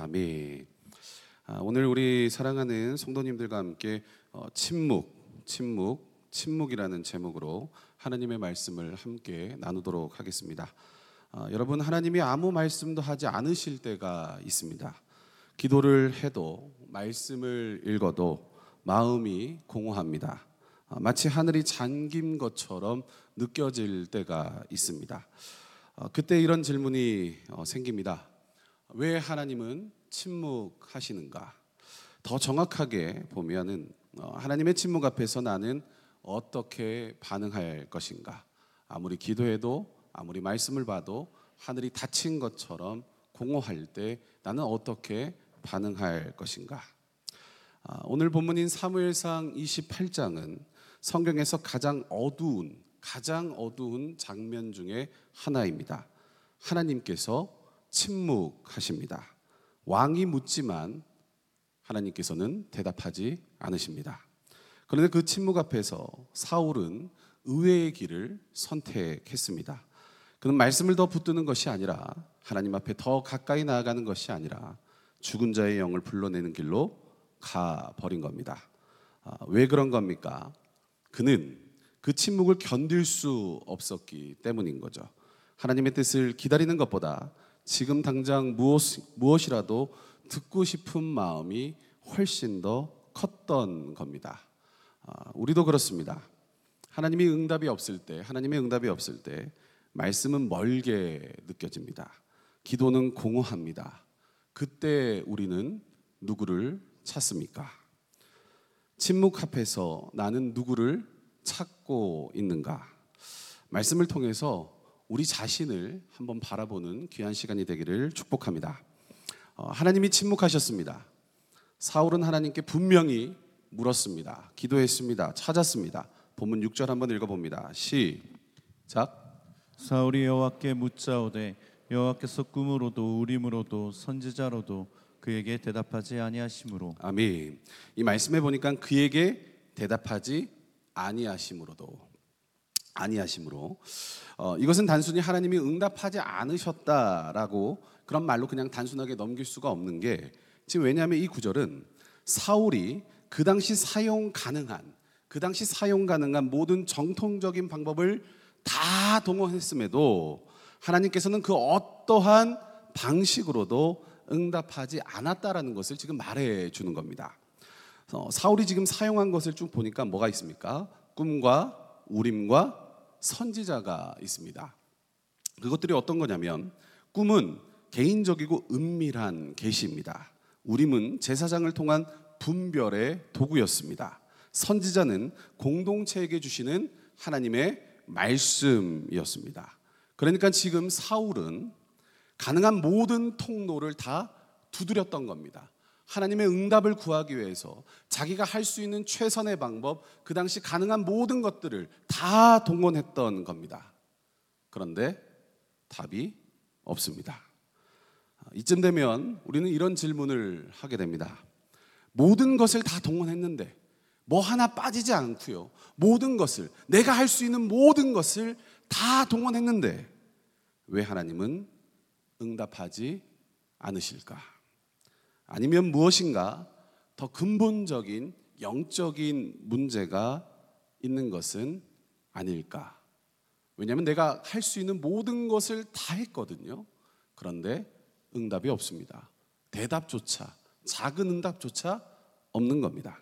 아멘. 오늘 우리 사랑하는 성도님들과 함께 침묵이라는 제목으로 하나님의 말씀을 함께 나누도록 하겠습니다. 여러분, 하나님이 아무 말씀도 하지 않으실 때가 있습니다. 기도를 해도 말씀을 읽어도 마음이 공허합니다. 마치 하늘이 잠긴 것처럼 느껴질 때가 있습니다. 그때 이런 질문이 생깁니다. 왜 하나님은 침묵하시는가? 더 정확하게 보면은 하나님의 침묵 앞에서 나는 어떻게 반응할 것인가? 아무리 기도해도 아무리 말씀을 봐도 하늘이 닫힌 것처럼 공허할 때 나는 어떻게 반응할 것인가? 오늘 본문인 사무엘상 28장은 성경에서 가장 어두운 장면 중에 하나입니다. 하나님께서 침묵하십니다. 왕이 묻지만 하나님께서는 대답하지 않으십니다. 그런데 그 침묵 앞에서 사울은 의외의 길을 선택했습니다. 그는 말씀을 더 붙드는 것이 아니라 하나님 앞에 더 가까이 나아가는 것이 아니라 죽은 자의 영을 불러내는 길로 가버린 겁니다. 왜 그런 겁니까? 그는 그 침묵을 견딜 수 없었기 때문인 거죠. 하나님의 뜻을 기다리는 것보다 지금 당장 무엇이라도 듣고 싶은 마음이 훨씬 더 컸던 겁니다. 우리도 그렇습니다. 하나님의 응답이 없을 때 말씀은 멀게 느껴집니다. 기도는 공허합니다. 그때 우리는 누구를 찾습니까? 침묵 앞에서 나는 누구를 찾고 있는가? 말씀을 통해서 우리 자신을 한번 바라보는 귀한 시간이 되기를 축복합니다. 하나님이 침묵하셨습니다. 사울은 하나님께 분명히 물었습니다. 기도했습니다. 찾았습니다. 본문 6절 한번 읽어봅니다. 시작. 사울이 여호와께 묻자오되 여호와께서 꿈으로도 우림으로도 선지자로도 그에게 대답하지 아니하심으로. 아멘. 이 말씀에 보니까 그에게 대답하지 아니하심으로 이것은 단순히 하나님이 응답하지 않으셨다라고 그런 말로 그냥 단순하게 넘길 수가 없는 게, 지금 왜냐하면 이 구절은 사울이 그 당시 사용 가능한 모든 정통적인 방법을 다 동원했음에도 하나님께서는 그 어떠한 방식으로도 응답하지 않았다라는 것을 지금 말해 주는 겁니다. 사울이 지금 사용한 것을 쭉 보니까 뭐가 있습니까? 꿈과 우림과 선지자가 있습니다. 그것들이 어떤 거냐면, 꿈은 개인적이고 은밀한 계시입니다. 우림은 제사장을 통한 분별의 도구였습니다. 선지자는 공동체에게 주시는 하나님의 말씀이었습니다. 그러니까 지금 사울은 가능한 모든 통로를 다 두드렸던 겁니다. 하나님의 응답을 구하기 위해서 자기가 할 수 있는 최선의 방법, 그 당시 가능한 모든 것들을 다 동원했던 겁니다. 그런데 답이 없습니다. 이쯤 되면 우리는 이런 질문을 하게 됩니다. 모든 것을 다 동원했는데 뭐 하나 빠지지 않고요, 모든 것을, 내가 할 수 있는 모든 것을 다 동원했는데 왜 하나님은 응답하지 않으실까? 아니면 무엇인가 더 근본적인 영적인 문제가 있는 것은 아닐까? 왜냐하면 내가 할 수 있는 모든 것을 다 했거든요. 그런데 응답이 없습니다. 대답조차, 작은 응답조차 없는 겁니다.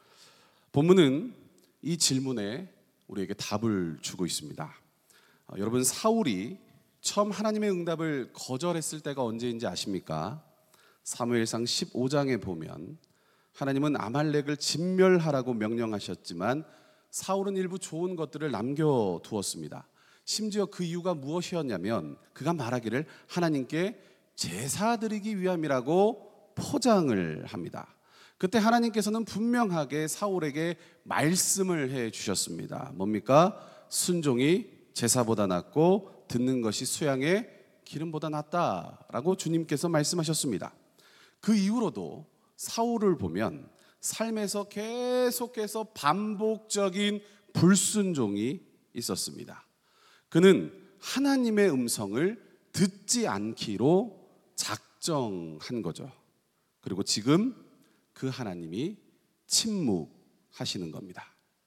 본문은 이 질문에 우리에게 답을 주고 있습니다. 여러분, 사울이 처음 하나님의 응답을 거절했을 때가 언제인지 아십니까? 사무엘상 15장에 보면 하나님은 아말렉을 진멸하라고 명령하셨지만 사울은 일부 좋은 것들을 남겨두었습니다. 심지어 그 이유가 무엇이었냐면 그가 말하기를 하나님께 제사 드리기 위함이라고 포장을 합니다. 그때 하나님께서는 분명하게 사울에게 말씀을 해 주셨습니다. 뭡니까? 순종이 제사보다 낫고 듣는 것이 수양의 기름보다 낫다라고 주님께서 말씀하셨습니다. 그 이후로도 사울을 보면 삶에서 계속해서 반복적인 불순종이 있었습니다. 그는 하나님의 음성을 듣지 않기로 작정한 거죠. 그리고 지금 그 하나님이 침묵하시는 겁니다.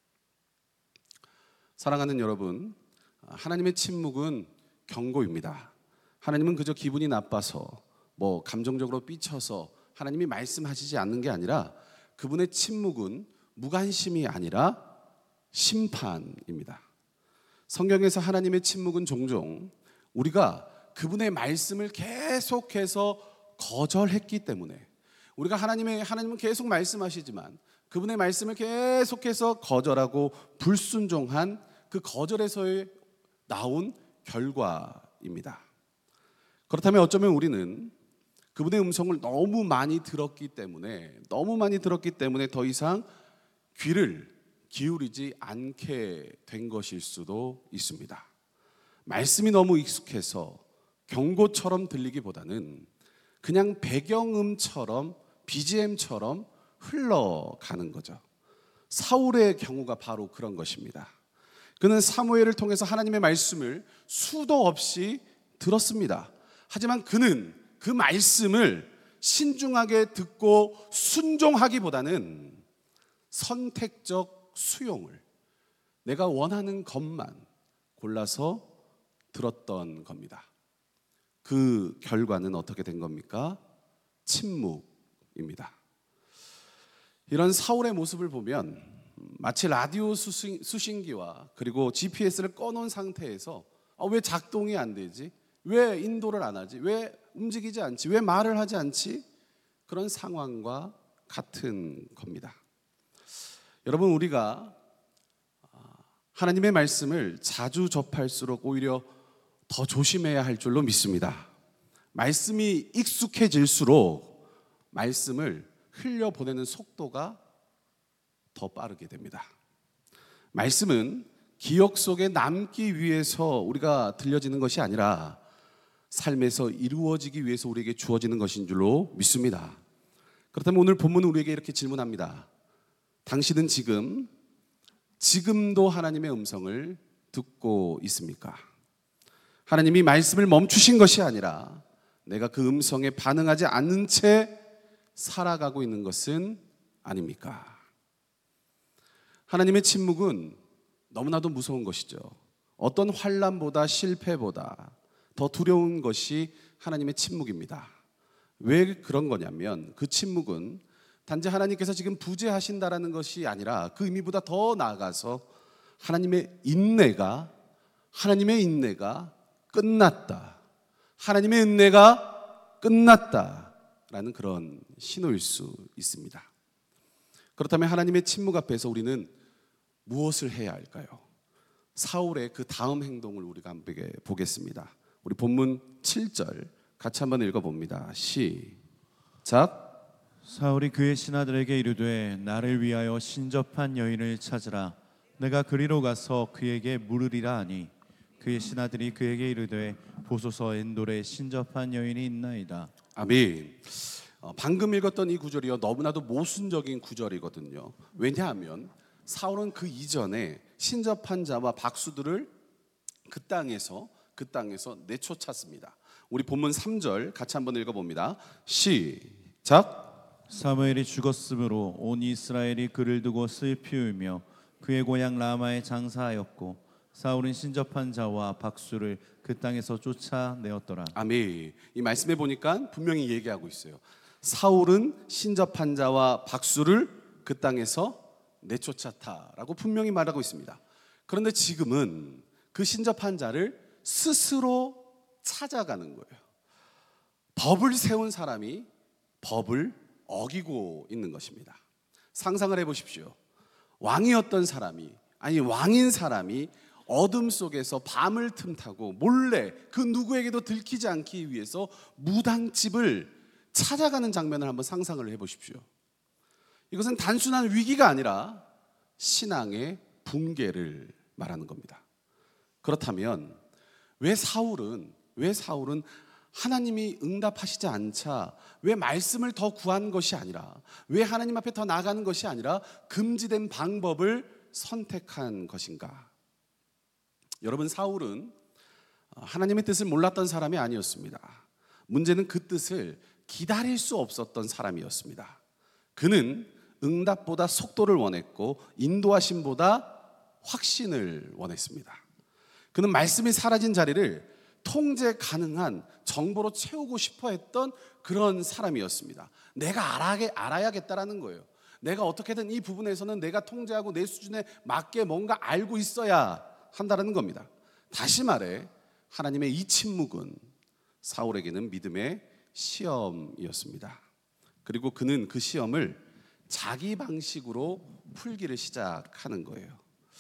사랑하는 여러분, 하나님의 침묵은 경고입니다. 하나님은 그저 기분이 나빠서 감정적으로 삐쳐서 하나님이 말씀하시지 않는 게 아니라 그분의 침묵은 무관심이 아니라 심판입니다. 성경에서 하나님의 침묵은 종종 우리가 그분의 말씀을 계속해서 거절했기 때문에, 우리가 하나님은 계속 말씀하시지만 그분의 말씀을 계속해서 거절하고 불순종한 그 거절에서 나온 결과입니다. 그렇다면 어쩌면 우리는 그분의 음성을 너무 많이 들었기 때문에 더 이상 귀를 기울이지 않게 된 것일 수도 있습니다. 말씀이 너무 익숙해서 경고처럼 들리기보다는 그냥 배경음처럼, BGM처럼 흘러가는 거죠. 사울의 경우가 바로 그런 것입니다. 그는 사무엘을 통해서 하나님의 말씀을 수도 없이 들었습니다. 하지만 그는 그 말씀을 신중하게 듣고 순종하기보다는 선택적 수용을, 내가 원하는 것만 골라서 들었던 겁니다. 그 결과는 어떻게 된 겁니까? 침묵입니다. 이런 사울의 모습을 보면 마치 라디오 수신기와 그리고 GPS를 꺼놓은 상태에서 왜 작동이 안 되지? 왜 인도를 안 하지? 왜 움직이지 않지? 왜 말을 하지 않지? 그런 상황과 같은 겁니다. 여러분, 우리가 하나님의 말씀을 자주 접할수록 오히려 더 조심해야 할 줄로 믿습니다. 말씀이 익숙해질수록 말씀을 흘려보내는 속도가 더 빠르게 됩니다. 말씀은 기억 속에 남기 위해서 우리가 들려지는 것이 아니라 삶에서 이루어지기 위해서 우리에게 주어지는 것인 줄로 믿습니다. 그렇다면 오늘 본문은 우리에게 이렇게 질문합니다. 당신은 지금도 하나님의 음성을 듣고 있습니까? 하나님이 말씀을 멈추신 것이 아니라 내가 그 음성에 반응하지 않는 채 살아가고 있는 것은 아닙니까? 하나님의 침묵은 너무나도 무서운 것이죠. 어떤 환난보다 실패보다 더 두려운 것이 하나님의 침묵입니다. 왜 그런 거냐면 그 침묵은 단지 하나님께서 지금 부재하신다라는 것이 아니라 그 의미보다 더 나아가서 하나님의 인내가 끝났다. 하나님의 은혜가 끝났다라는 그런 신호일 수 있습니다. 그렇다면 하나님의 침묵 앞에서 우리는 무엇을 해야 할까요? 사울의 그 다음 행동을 우리가 함께 보겠습니다. 우리 본문 7절 같이 한번 읽어봅니다. 시작. 사울이 그의 신하들에게 이르되 나를 위하여 신접한 여인을 찾으라. 내가 그리로 가서 그에게 물으리라 하니 그의 신하들이 그에게 이르되 보소서 엔돌에 신접한 여인이 있나이다. 아멘. 방금 읽었던 이 구절이요 너무나도 모순적인 구절이거든요. 왜냐하면 사울은 그 이전에 신접한 자와 박수들을 그 땅에서 내쫓았습니다. 우리 본문 3절 같이 한번 읽어봅니다. 시작. 사무엘이 죽었으므로 온 이스라엘이 그를 두고 슬피 울며 그의 고향 라마에 장사하였고 사울은 신접한 자와 박수를 그 땅에서 쫓아내었더라. 아멘. 이 말씀에 보니까 분명히 얘기하고 있어요. 사울은 신접한 자와 박수를 그 땅에서 내쫓았다라고 분명히 말하고 있습니다. 그런데 지금은 그 신접한 자를 스스로 찾아가는 거예요. 법을 세운 사람이 법을 어기고 있는 것입니다. 상상을 해보십시오. 왕이었던 사람이, 왕인 사람이 어둠 속에서 밤을 틈타고 몰래 그 누구에게도 들키지 않기 위해서 무당집을 찾아가는 장면을 한번 상상을 해보십시오. 이것은 단순한 위기가 아니라 신앙의 붕괴를 말하는 겁니다. 그렇다면 왜 사울은 하나님이 응답하시지 않자 왜 말씀을 더 구한 것이 아니라, 왜 하나님 앞에 더 나아가는 것이 아니라 금지된 방법을 선택한 것인가? 여러분, 사울은 하나님의 뜻을 몰랐던 사람이 아니었습니다. 문제는 그 뜻을 기다릴 수 없었던 사람이었습니다. 그는 응답보다 속도를 원했고 인도하심보다 확신을 원했습니다. 그는 말씀이 사라진 자리를 통제 가능한 정보로 채우고 싶어 했던 그런 사람이었습니다. 내가 알아야겠다라는 거예요. 내가 어떻게든 이 부분에서는 내가 통제하고 내 수준에 맞게 뭔가 알고 있어야 한다는 겁니다. 다시 말해 하나님의 이 침묵은 사울에게는 믿음의 시험이었습니다. 그리고 그는 그 시험을 자기 방식으로 풀기를 시작하는 거예요.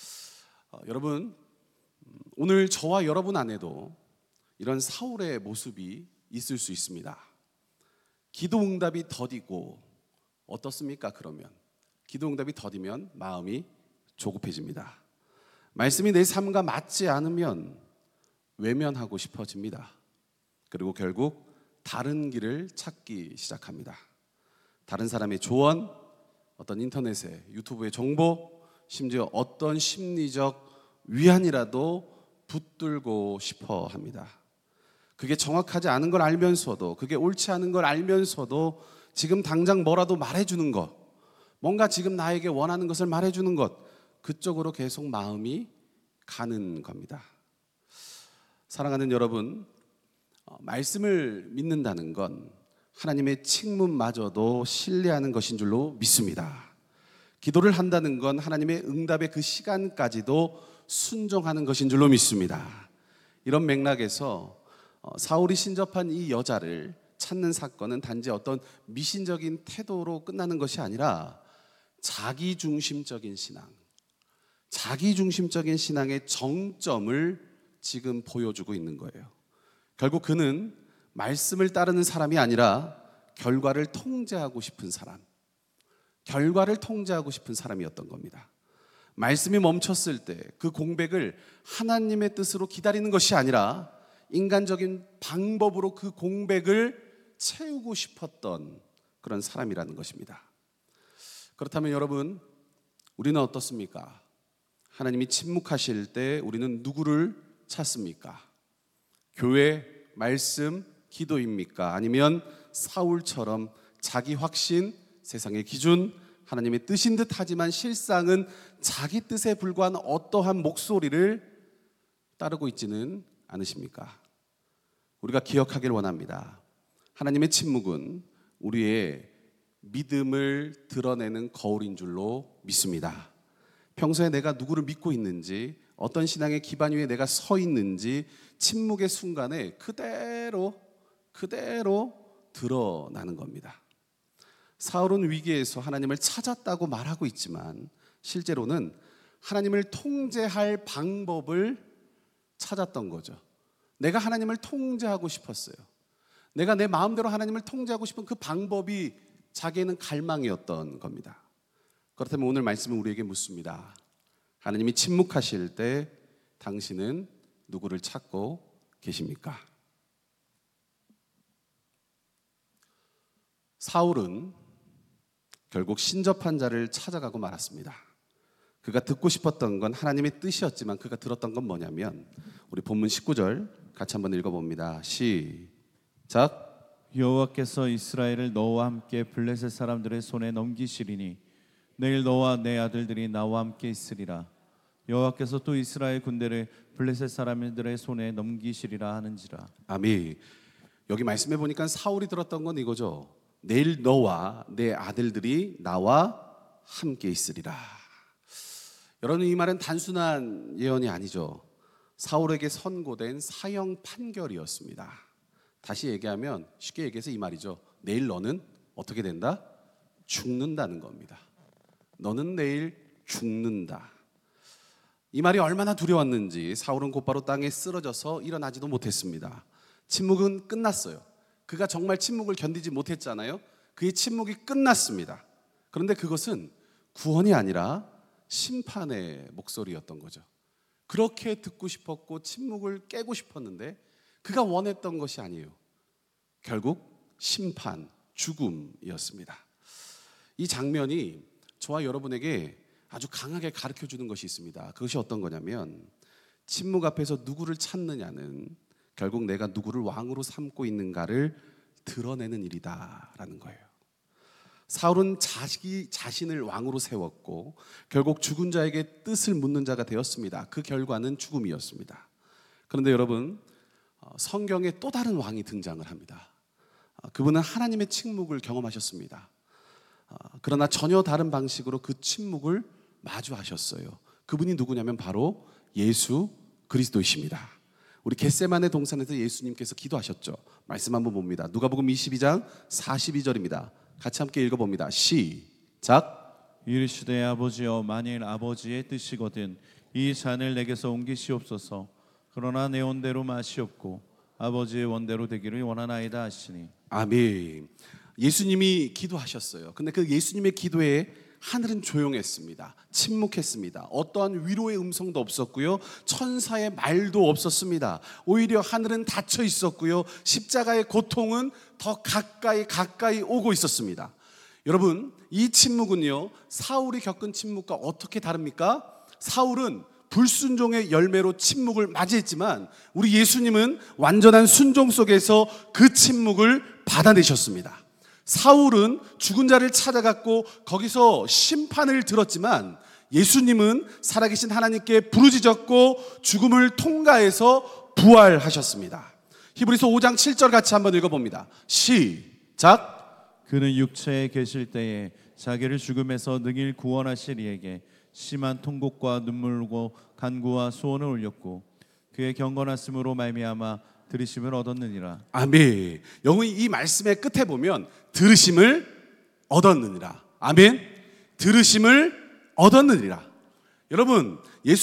여러분, 오늘 저와 여러분 안에도 이런 사울의 모습이 있을 수 있습니다. 기도 응답이 더디고 어떻습니까? 그러면 기도 응답이 더디면 마음이 조급해집니다. 말씀이 내 삶과 맞지 않으면 외면하고 싶어집니다. 그리고 결국 다른 길을 찾기 시작합니다. 다른 사람의 조언, 어떤 인터넷에 유튜브의 정보, 심지어 어떤 심리적 위안이라도 붙들고 싶어 합니다. 그게 정확하지 않은 걸 알면서도, 그게 옳지 않은 걸 알면서도 지금 당장 뭐라도 말해주는 것, 뭔가 지금 나에게 원하는 것을 말해주는 것, 그쪽으로 계속 마음이 가는 겁니다. 사랑하는 여러분, 말씀을 믿는다는 건 하나님의 칙문마저도 신뢰하는 것인 줄로 믿습니다. 기도를 한다는 건 하나님의 응답의 그 시간까지도 순종하는 것인 줄로 믿습니다. 이런 맥락에서 사울이 신접한 이 여자를 찾는 사건은 단지 어떤 미신적인 태도로 끝나는 것이 아니라 자기중심적인 신앙, 자기중심적인 신앙의 정점을 지금 보여주고 있는 거예요. 결국 그는 말씀을 따르는 사람이 아니라 결과를 통제하고 싶은 사람, 결과를 통제하고 싶은 사람이었던 겁니다. 말씀이 멈췄을 때 그 공백을 하나님의 뜻으로 기다리는 것이 아니라 인간적인 방법으로 그 공백을 채우고 싶었던 그런 사람이라는 것입니다. 그렇다면 여러분, 우리는 어떻습니까? 하나님이 침묵하실 때 우리는 누구를 찾습니까? 교회, 말씀, 기도입니까? 아니면 사울처럼 자기 확신, 세상의 기준, 하나님의 뜻인 듯 하지만 실상은 자기 뜻에 불과한 어떠한 목소리를 따르고 있지는 않으십니까? 우리가 기억하길 원합니다. 하나님의 침묵은 우리의 믿음을 드러내는 거울인 줄로 믿습니다. 평소에 내가 누구를 믿고 있는지, 어떤 신앙의 기반 위에 내가 서 있는지 침묵의 순간에 그대로 드러나는 겁니다. 사울은 위기에서 하나님을 찾았다고 말하고 있지만 실제로는 하나님을 통제할 방법을 찾았던 거죠. 내가 하나님을 통제하고 싶었어요. 내가 내 마음대로 하나님을 통제하고 싶은 그 방법이 자기에는 갈망이었던 겁니다. 그렇다면 오늘 말씀은 우리에게 묻습니다. 하나님이 침묵하실 때 당신은 누구를 찾고 계십니까? 사울은 결국 신접한 자를 찾아가고 말았습니다. 그가 듣고 싶었던 건 하나님의 뜻이었지만 그가 들었던 건 뭐냐면 우리 본문 19절 같이 한번 읽어봅니다. 시작. 여호와께서 이스라엘을 너와 함께 블레셋 사람들의 손에 넘기시리니 내일 너와 내 아들들이 나와 함께 있으리라. 여호와께서 또 이스라엘 군대를 블레셋 사람들의 손에 넘기시리라 하는지라. 아멘. 여기 말씀해 보니까 사울이 들었던 건 이거죠. 내일 너와 내 아들들이 나와 함께 있으리라. 여러분, 이 말은 단순한 예언이 아니죠. 사울에게 선고된 사형 판결이었습니다. 다시 얘기하면, 쉽게 얘기해서 이 말이죠. 내일 너는 어떻게 된다? 죽는다는 겁니다. 너는 내일 죽는다. 이 말이 얼마나 두려웠는지 사울은 곧바로 땅에 쓰러져서 일어나지도 못했습니다. 침묵은 끝났어요. 그가 정말 침묵을 견디지 못했잖아요. 그의 침묵이 끝났습니다. 그런데 그것은 구원이 아니라 심판의 목소리였던 거죠. 그렇게 듣고 싶었고 침묵을 깨고 싶었는데 그가 원했던 것이 아니에요. 결국 심판, 죽음이었습니다. 이 장면이 저와 여러분에게 아주 강하게 가르쳐주는 것이 있습니다. 그것이 어떤 거냐면 침묵 앞에서 누구를 찾느냐는 결국 내가 누구를 왕으로 삼고 있는가를 드러내는 일이다라는 거예요. 사울은 자신을 왕으로 세웠고 결국 죽은 자에게 뜻을 묻는 자가 되었습니다. 그 결과는 죽음이었습니다. 그런데 여러분, 성경에 또 다른 왕이 등장을 합니다. 그분은 하나님의 침묵을 경험하셨습니다. 그러나 전혀 다른 방식으로 그 침묵을 마주하셨어요. 그분이 누구냐면 바로 예수 그리스도이십니다. 우리 겟세마네 동산에서 예수님께서 기도하셨죠. 말씀 한번 봅니다. 누가복음 22장 42절입니다. 같이 함께 읽어봅니다. 시작. 이르시되 아버지여, 만일 아버지의 뜻이거든 이 잔을 내게서 옮기시옵소서. 그러나 내 원대로 마시옵고 아버지의 원대로 되기를 원하나이다 하시니. 아멘. 예수님이 기도하셨어요. 근데 그 예수님의 기도에 하늘은 조용했습니다. 침묵했습니다. 어떠한 위로의 음성도 없었고요, 천사의 말도 없었습니다. 오히려 하늘은 닫혀 있었고요, 십자가의 고통은 더 가까이 오고 있었습니다. 여러분, 이 침묵은요, 사울이 겪은 침묵과 어떻게 다릅니까? 사울은 불순종의 열매로 침묵을 맞이했지만 우리 예수님은 완전한 순종 속에서 그 침묵을 받아내셨습니다. 사울은 죽은 자를 찾아갔고 거기서 심판을 들었지만 예수님은 살아계신 하나님께 부르짖었고 죽음을 통과해서 부활하셨습니다. 히브리서 5장 7절 같이 한번 읽어봅니다. 시작. 그는 육체에 계실 때에 자기를 죽음에서 능히 구원하실 이에게 심한 통곡과 눈물과 간구와 소원을 올렸고 그의 경건하심으로 말미암아 들으심을 얻었느니라. 아멘. 영이 이 말씀의 끝에 보면 들으심을 얻었느니라. 아멘. 들으심을 얻었느니라. 여러분,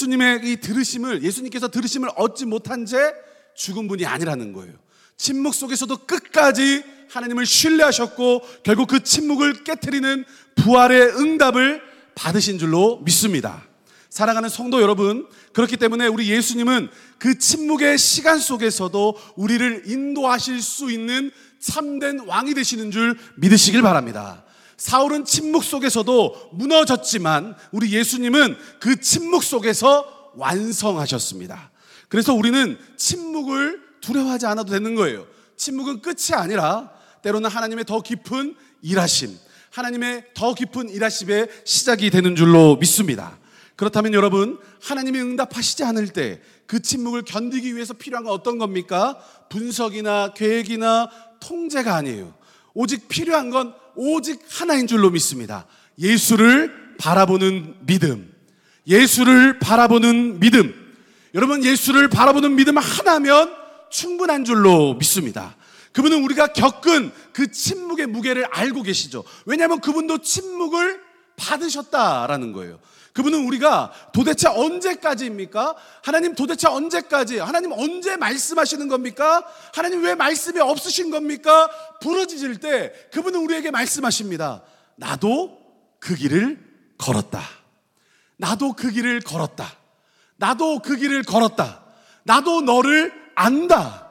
예수님께서 들으심을 얻지 못한 채 죽은 분이 아니라는 거예요. 침묵 속에서도 끝까지 하나님을 신뢰하셨고 결국 그 침묵을 깨트리는 부활의 응답을 받으신 줄로 믿습니다. 사랑하는 성도 여러분, 그렇기 때문에 우리 예수님은 그 침묵의 시간 속에서도 우리를 인도하실 수 있는 참된 왕이 되시는 줄 믿으시길 바랍니다. 사울은 침묵 속에서도 무너졌지만 우리 예수님은 그 침묵 속에서 완성하셨습니다. 그래서 우리는 침묵을 두려워하지 않아도 되는 거예요. 침묵은 끝이 아니라 때로는 하나님의 더 깊은 일하심, 하나님의 더 깊은 일하심의 시작이 되는 줄로 믿습니다. 그렇다면 여러분, 하나님이 응답하시지 않을 때 그 침묵을 견디기 위해서 필요한 건 어떤 겁니까? 분석이나 계획이나 통제가 아니에요. 오직 필요한 건 오직 하나인 줄로 믿습니다. 예수를 바라보는 믿음. 예수를 바라보는 믿음. 여러분, 예수를 바라보는 믿음 하나면 충분한 줄로 믿습니다. 그분은 우리가 겪은 그 침묵의 무게를 알고 계시죠. 왜냐하면 그분도 침묵을 받으셨다라는 거예요. 그분은 우리가 도대체 언제까지입니까? 하나님 도대체 언제까지? 하나님 언제 말씀하시는 겁니까? 하나님 왜 말씀이 없으신 겁니까? 부르짖을 때 그분은 우리에게 말씀하십니다. 나도 그 길을 걸었다. 나도 그 길을 걸었다. 나도 그 길을 걸었다. 나도 너를 안다.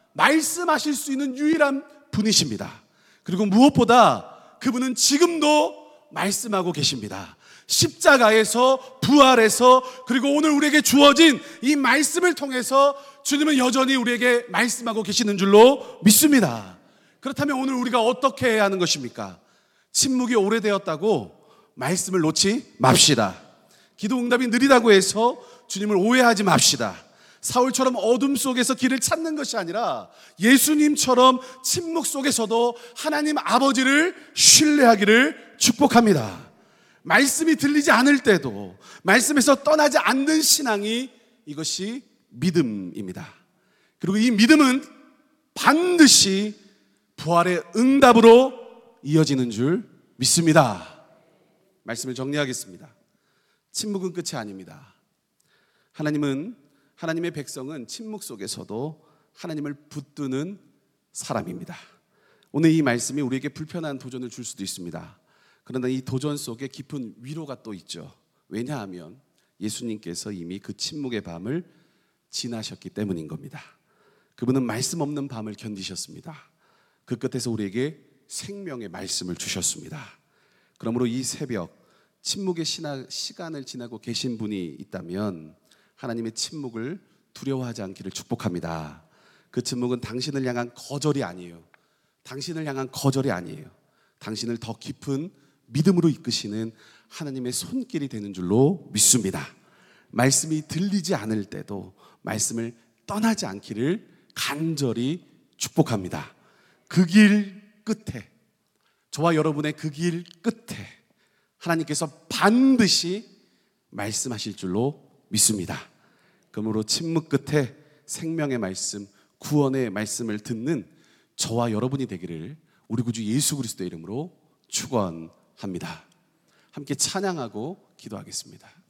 말씀하실 수 있는 유일한 분이십니다. 그리고 무엇보다 그분은 지금도 말씀하고 계십니다. 십자가에서 부활해서 그리고 오늘 우리에게 주어진 이 말씀을 통해서 주님은 여전히 우리에게 말씀하고 계시는 줄로 믿습니다. 그렇다면 오늘 우리가 어떻게 해야 하는 것입니까? 침묵이 오래되었다고 말씀을 놓지 맙시다. 기도 응답이 느리다고 해서 주님을 오해하지 맙시다. 사울처럼 어둠 속에서 길을 찾는 것이 아니라 예수님처럼 침묵 속에서도 하나님 아버지를 신뢰하기를 축복합니다. 말씀이 들리지 않을 때도 말씀에서 떠나지 않는 신앙이 이것이 믿음입니다. 그리고 이 믿음은 반드시 부활의 응답으로 이어지는 줄 믿습니다. 말씀을 정리하겠습니다. 침묵은 끝이 아닙니다. 하나님의 백성은 침묵 속에서도 하나님을 붙드는 사람입니다. 오늘 이 말씀이 우리에게 불편한 도전을 줄 수도 있습니다. 그러나 이 도전 속에 깊은 위로가 또 있죠. 왜냐하면 예수님께서 이미 그 침묵의 밤을 지나셨기 때문인 겁니다. 그분은 말씀 없는 밤을 견디셨습니다. 그 끝에서 우리에게 생명의 말씀을 주셨습니다. 그러므로 이 새벽 침묵의 시간을 지나고 계신 분이 있다면 하나님의 침묵을 두려워하지 않기를 축복합니다. 그 침묵은 당신을 향한 거절이 아니에요. 당신을 향한 거절이 아니에요. 당신을 더 깊은 믿음으로 이끄시는 하나님의 손길이 되는 줄로 믿습니다. 말씀이 들리지 않을 때도 말씀을 떠나지 않기를 간절히 축복합니다. 그 길 끝에, 저와 여러분의 그 길 끝에 하나님께서 반드시 말씀하실 줄로 믿습니다. 그러므로 침묵 끝에 생명의 말씀, 구원의 말씀을 듣는 저와 여러분이 되기를 우리 구주 예수 그리스도의 이름으로 축원합니다. 함께 찬양하고 기도하겠습니다.